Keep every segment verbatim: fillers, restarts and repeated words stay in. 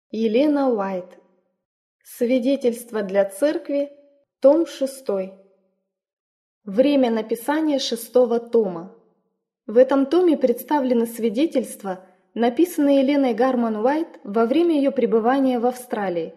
Елена Уайт. Свидетельство для церкви. Том шестой. Время написания шестого тома. В этом томе представлены свидетельства, написанные Еленой Гарман Уайт во время ее пребывания в Австралии.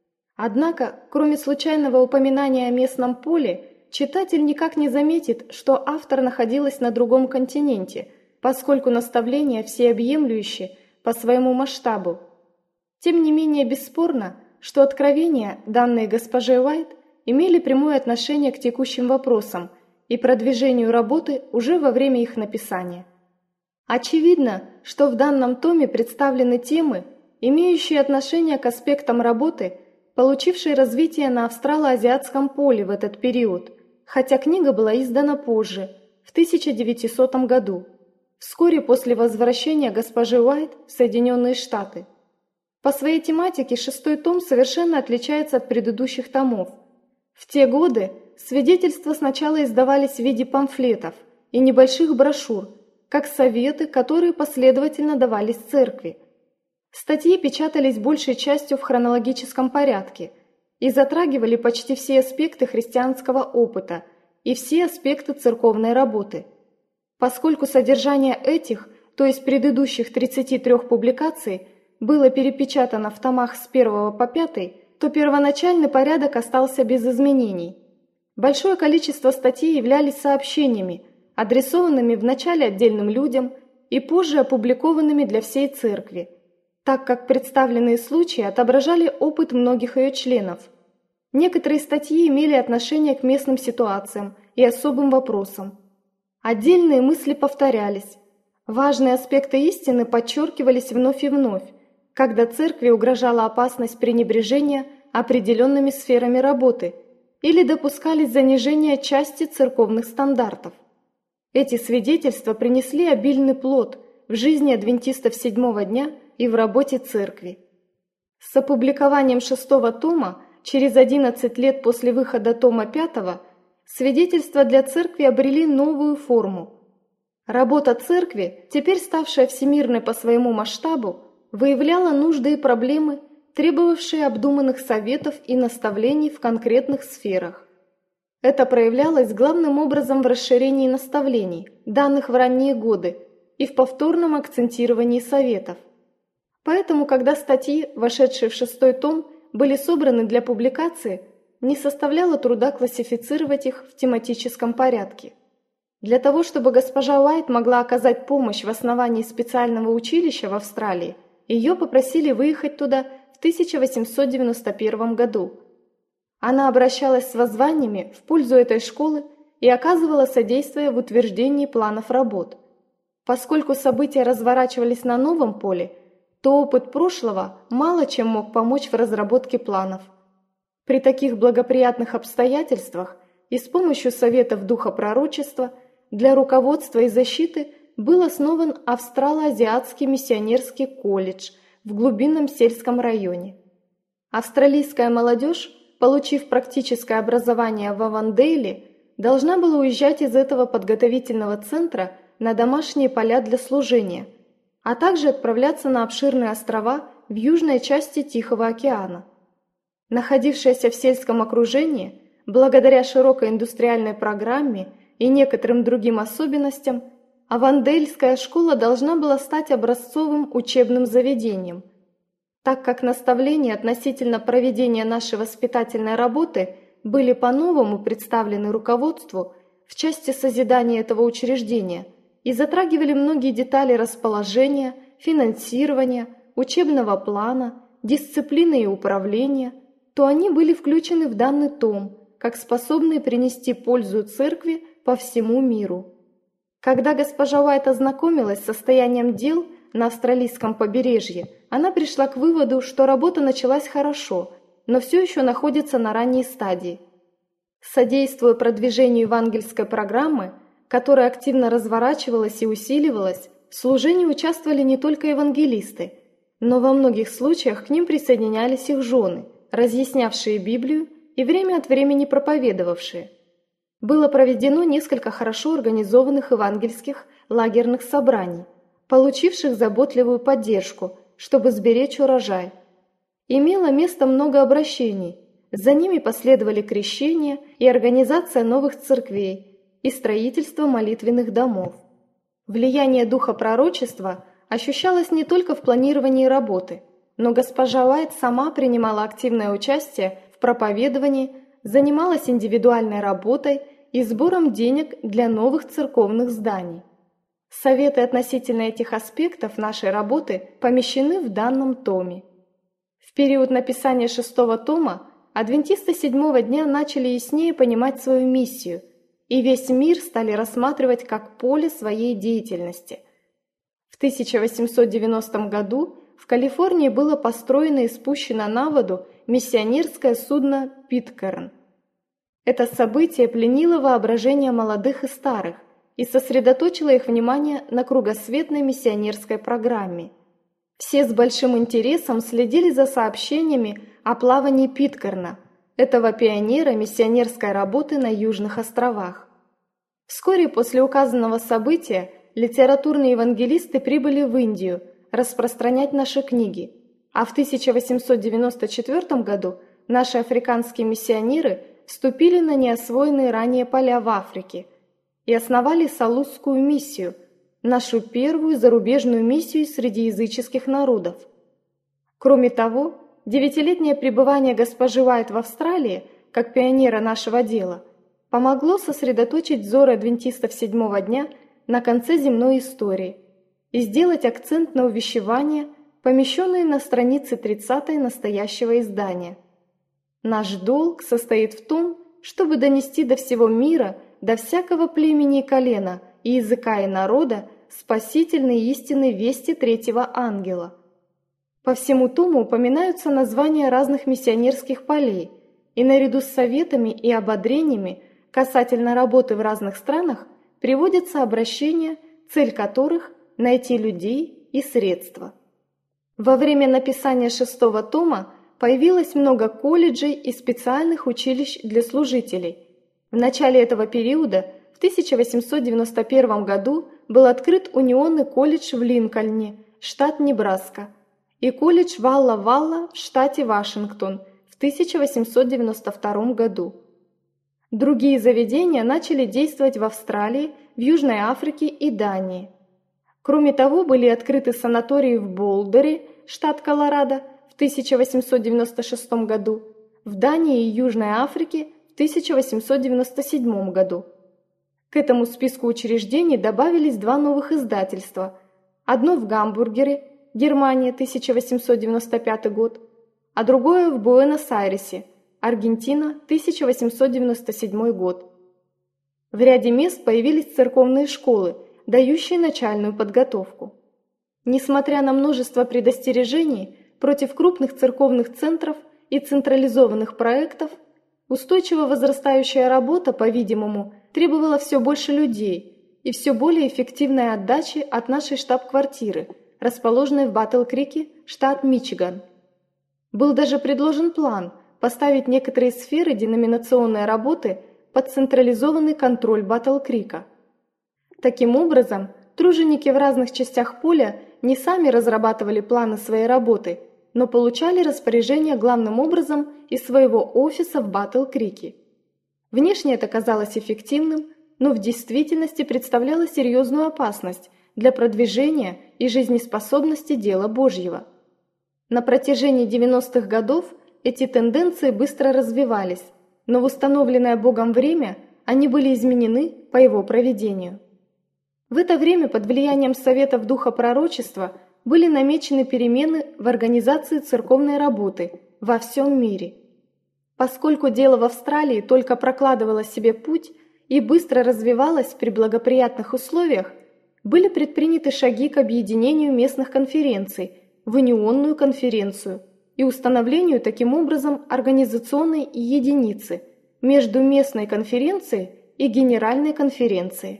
Однако, кроме случайного упоминания о местном поле, читатель никак не заметит, что автор находилась на другом континенте, поскольку наставления всеобъемлющие по своему масштабу. Тем не менее бесспорно, что откровения, данные госпоже Уайт, имели прямое отношение к текущим вопросам и продвижению работы уже во время их написания. Очевидно, что в данном томе представлены темы, имеющие отношение к аспектам работы, получившей развитие на австрало-азиатском поле в этот период, хотя книга была издана позже, в тысяча девятисотом году, вскоре после возвращения госпожи Уайт в Соединенные Штаты. По своей тематике шестой том совершенно отличается от предыдущих томов. В те годы свидетельства сначала издавались в виде памфлетов и небольших брошюр, как советы, которые последовательно давались церкви. Статьи печатались большей частью в хронологическом порядке и затрагивали почти все аспекты христианского опыта и все аспекты церковной работы. Поскольку содержание этих, то есть предыдущих тридцати трёх публикаций, было перепечатано в томах с первого по пятый, то первоначальный порядок остался без изменений. Большое количество статей являлись сообщениями, адресованными вначале отдельным людям и позже опубликованными для всей церкви, так как представленные случаи отображали опыт многих ее членов. Некоторые статьи имели отношение к местным ситуациям и особым вопросам. Отдельные мысли повторялись. Важные аспекты истины подчеркивались вновь и вновь, когда церкви угрожала опасность пренебрежения определенными сферами работы или допускались занижения части церковных стандартов. Эти свидетельства принесли обильный плод в жизни адвентистов седьмого дня и в работе церкви. С опубликованием шестого тома, через одиннадцать лет после выхода тома пятого, свидетельства для церкви обрели новую форму. Работа церкви, теперь ставшая всемирной по своему масштабу, выявляла нужды и проблемы, требовавшие обдуманных советов и наставлений в конкретных сферах. Это проявлялось главным образом в расширении наставлений, данных в ранние годы, и в повторном акцентировании советов. Поэтому, когда статьи, вошедшие в шестой том, были собраны для публикации, не составляло труда классифицировать их в тематическом порядке. Для того, чтобы госпожа Уайт могла оказать помощь в основании специального училища в Австралии, ее попросили выехать туда в тысяча восемьсот девяносто первом году. Она обращалась с воззваниями в пользу этой школы и оказывала содействие в утверждении планов работ. Поскольку события разворачивались на новом поле, то опыт прошлого мало чем мог помочь в разработке планов. При таких благоприятных обстоятельствах и с помощью советов духа пророчества для руководства и защиты был основан Австрало-Азиатский миссионерский колледж в глубинном сельском районе. Австралийская молодежь, получив практическое образование в Авандейле, должна была уезжать из этого подготовительного центра на домашние поля для служения, а также отправляться на обширные острова в южной части Тихого океана. Находившаяся в сельском окружении, благодаря широкой индустриальной программе и некоторым другим особенностям, Авандейльская школа должна была стать образцовым учебным заведением. Так как наставления относительно проведения нашей воспитательной работы были по-новому представлены руководству в части созидания этого учреждения и затрагивали многие детали расположения, финансирования, учебного плана, дисциплины и управления, то они были включены в данный том, как способные принести пользу церкви по всему миру. Когда госпожа Уайт ознакомилась с состоянием дел на австралийском побережье, она пришла к выводу, что работа началась хорошо, но все еще находится на ранней стадии. Содействуя продвижению евангельской программы, которая активно разворачивалась и усиливалась, в служении участвовали не только евангелисты, но во многих случаях к ним присоединялись их жены, разъяснявшие Библию и время от времени проповедовавшие. Было проведено несколько хорошо организованных евангельских лагерных собраний, получивших заботливую поддержку, чтобы сберечь урожай. Имело место много обращений, за ними последовали крещения и организация новых церквей и строительство молитвенных домов. Влияние духа пророчества ощущалось не только в планировании работы, но госпожа Уайт сама принимала активное участие в проповедовании, занималась индивидуальной работой и сбором денег для новых церковных зданий. Советы относительно этих аспектов нашей работы помещены в данном томе. В период написания шестого тома адвентисты седьмого дня начали яснее понимать свою миссию, и весь мир стали рассматривать как поле своей деятельности. В тысяча восемьсот девяностом году в Калифорнии было построено и спущено на воду миссионерское судно «Питкэрн». Это событие пленило воображение молодых и старых и сосредоточило их внимание на кругосветной миссионерской программе. Все с большим интересом следили за сообщениями о плавании Питкэрна, этого пионера миссионерской работы на Южных островах. Вскоре после указанного события литературные евангелисты прибыли в Индию распространять наши книги, а в тысяча восемьсот девяносто четвёртом году наши африканские миссионеры вступили на неосвоенные ранее поля в Африке и основали Салузскую миссию, нашу первую зарубежную миссию среди языческих народов. Кроме того, девятилетнее пребывание госпожи Уайт в Австралии, как пионера нашего дела, помогло сосредоточить взор адвентистов седьмого дня на конце земной истории и сделать акцент на увещевания, помещенные на странице тридцатой настоящего издания. Наш долг состоит в том, чтобы донести до всего мира, до всякого племени и колена, и языка и народа спасительные истины вести третьего ангела. По всему тому упоминаются названия разных миссионерских полей, и наряду с советами и ободрениями касательно работы в разных странах приводятся обращения, цель которых – найти людей и средства. Во время написания шестого тома появилось много колледжей и специальных училищ для служителей. В начале этого периода, в тысяча восемьсот девяносто первом году, был открыт Унионный колледж в Линкольне, штат Небраска, и колледж Валла-Валла в штате Вашингтон в тысяча восемьсот девяносто втором году. Другие заведения начали действовать в Австралии, в Южной Африке и Дании. Кроме того, были открыты санатории в Болдере, штат Колорадо, в тысяча восемьсот девяносто шестом году, в Дании и Южной Африке в тысяча восемьсот девяносто седьмом году. К этому списку учреждений добавились два новых издательства. Одно в Гамбургере, Германия, тысяча восемьсот девяносто пятый год, а другое в Буэнос-Айресе, Аргентина, тысяча восемьсот девяносто седьмой год. В ряде мест появились церковные школы, дающие начальную подготовку. Несмотря на множество предостережений против крупных церковных центров и централизованных проектов, устойчиво возрастающая работа, по-видимому, требовала все больше людей и все более эффективной отдачи от нашей штаб-квартиры, расположенной в Батл-Крике, штат Мичиган. Был даже предложен план поставить некоторые сферы деноминационной работы под централизованный контроль Батл-Крика. Таким образом, труженики в разных частях поля не сами разрабатывали планы своей работы, но получали распоряжение главным образом из своего офиса в Батл-Крике. Внешне это казалось эффективным, но в действительности представляло серьезную опасность для продвижения и жизнеспособности дела Божьего. На протяжении девяностых годов эти тенденции быстро развивались, но в установленное Богом время они были изменены по Его провидению. В это время под влиянием советов духа пророчества были намечены перемены в организации церковной работы во всем мире. Поскольку дело в Австралии только прокладывало себе путь и быстро развивалось при благоприятных условиях, были предприняты шаги к объединению местных конференций в унионную конференцию и установлению таким образом организационной единицы между местной конференцией и генеральной конференцией.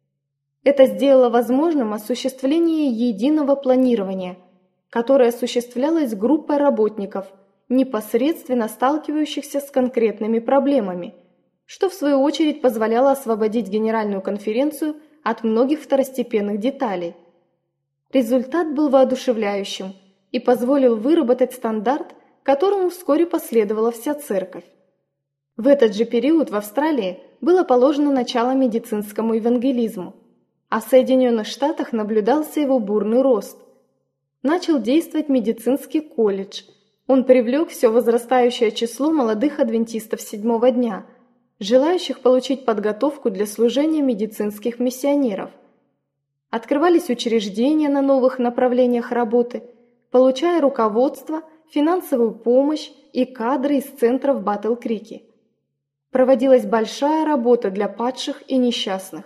Это сделало возможным осуществление единого планирования, которое осуществлялось группой работников, непосредственно сталкивающихся с конкретными проблемами, что в свою очередь позволяло освободить Генеральную конференцию от многих второстепенных деталей. Результат был воодушевляющим и позволил выработать стандарт, которому вскоре последовала вся церковь. В этот же период в Австралии было положено начало медицинскому евангелизму, а в Соединенных Штатах наблюдался его бурный рост. Начал действовать медицинский колледж. Он привлек все возрастающее число молодых адвентистов седьмого дня, желающих получить подготовку для служения медицинских миссионеров. Открывались учреждения на новых направлениях работы, получая руководство, финансовую помощь и кадры из центров Батл-Крике. Проводилась большая работа для падших и несчастных.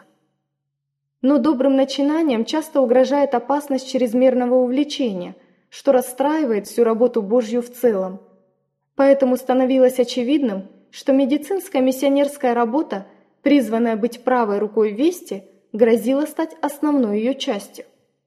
Но добрым начинаниям часто угрожает опасность чрезмерного увлечения, что расстраивает всю работу Божью в целом. Поэтому становилось очевидным, что медицинская миссионерская работа, призванная быть правой рукой вести, грозила стать основной ее частью.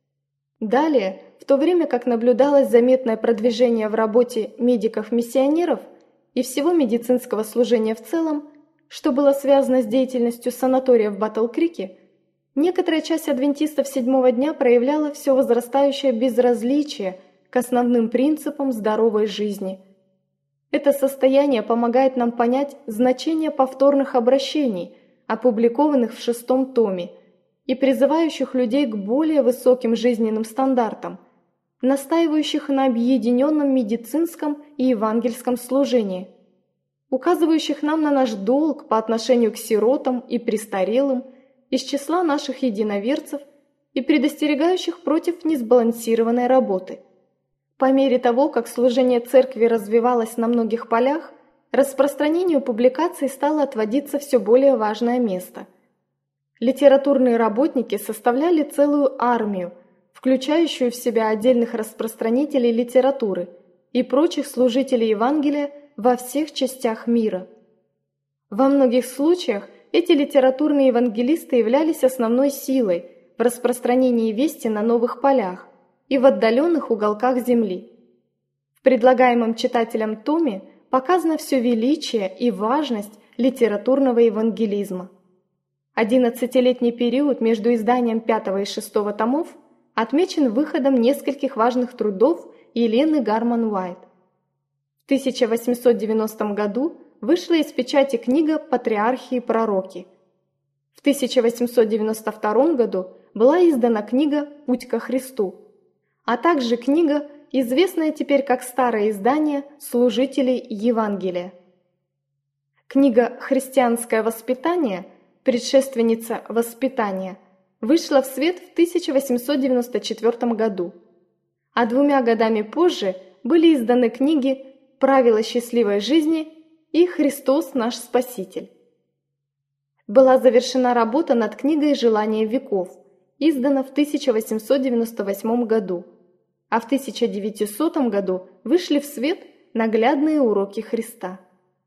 Далее, в то время как наблюдалось заметное продвижение в работе медиков-миссионеров и всего медицинского служения в целом, что было связано с деятельностью санатория в Батл-Крике, некоторая часть адвентистов седьмого дня проявляла все возрастающее безразличие к основным принципам здоровой жизни. Это состояние помогает нам понять значение повторных обращений, опубликованных в шестом томе, и призывающих людей к более высоким жизненным стандартам, настаивающих на объединенном медицинском и евангельском служении, указывающих нам на наш долг по отношению к сиротам и престарелым из числа наших единоверцев и предостерегающих против несбалансированной работы. По мере того, как служение церкви развивалось на многих полях, распространению публикаций стало отводиться все более важное место. Литературные работники составляли целую армию, включающую в себя отдельных распространителей литературы и прочих служителей Евангелия во всех частях мира. Во многих случаях эти литературные евангелисты являлись основной силой в распространении вести на новых полях и в отдаленных уголках земли. В предлагаемом читателям томе показано все величие и важность литературного евангелизма. Одиннадцатилетний период между изданием пятого и шестого томов отмечен выходом нескольких важных трудов Елены Гарман-Уайт. В тысяча восемьсот девяностом году вышла из печати книга «Патриархи и пророки». В тысяча восемьсот девяносто втором году была издана книга «Путь ко Христу», а также книга, известная теперь как старое издание «Служителей Евангелия». Книга «Христианское воспитание», предшественница «Воспитания», вышла в свет в тысяча восемьсот девяносто четвёртом году, а двумя годами позже были изданы книги «Правила счастливой жизни» и «Христос наш Спаситель». Была завершена работа над книгой «Желание веков», издана в тысяча восемьсот девяносто восьмом году, а в тысяча девятисотом году вышли в свет наглядные уроки Христа.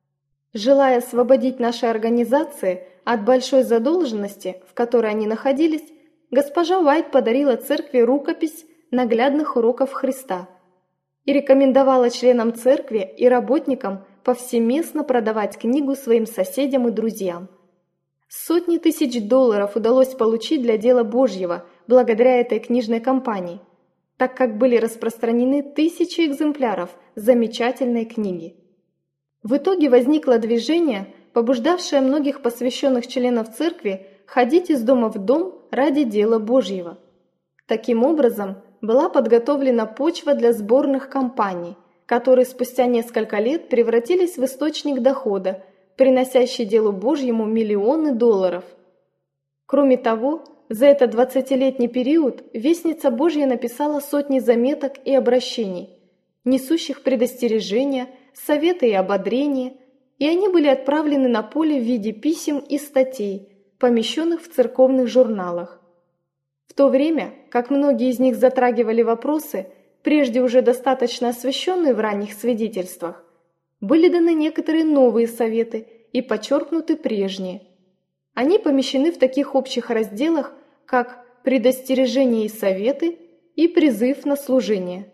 Желая освободить наши организации от большой задолженности, в которой они находились, госпожа Уайт подарила церкви рукопись наглядных уроков Христа и рекомендовала членам церкви и работникам повсеместно продавать книгу своим соседям и друзьям. Сотни тысяч долларов удалось получить для дела Божьего благодаря этой книжной кампании, так как были распространены тысячи экземпляров замечательной книги. В итоге возникло движение, побуждавшее многих посвященных членов церкви ходить из дома в дом ради дела Божьего. Таким образом, была подготовлена почва для сборных кампаний, которые спустя несколько лет превратились в источник дохода, приносящий делу Божьему миллионы долларов. Кроме того, за этот двадцатилетний период Вестница Божья написала сотни заметок и обращений, несущих предостережения, советы и ободрения, и они были отправлены на поле в виде писем и статей, помещенных в церковных журналах. В то время, как многие из них затрагивали вопросы, прежде уже достаточно освещенные в ранних свидетельствах, были даны некоторые новые советы и подчеркнуты прежние. Они помещены в таких общих разделах, как «Предостережения и советы» и «Призыв на служение».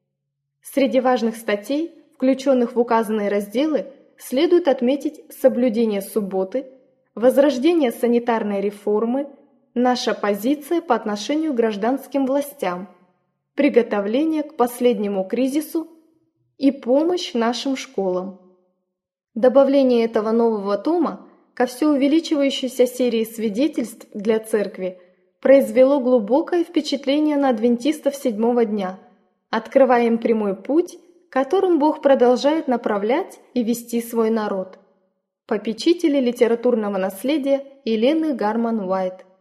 Среди важных статей, включенных в указанные разделы, следует отметить соблюдение субботы, возрождение санитарной реформы, наша позиция по отношению к гражданским властям, приготовление к последнему кризису и помощь нашим школам. Добавление этого нового тома ко все увеличивающейся серии свидетельств для церкви произвело глубокое впечатление на адвентистов седьмого дня, открывая им прямой путь, которым Бог продолжает направлять и вести свой народ. Попечители литературного наследия Елены Гарман Уайт.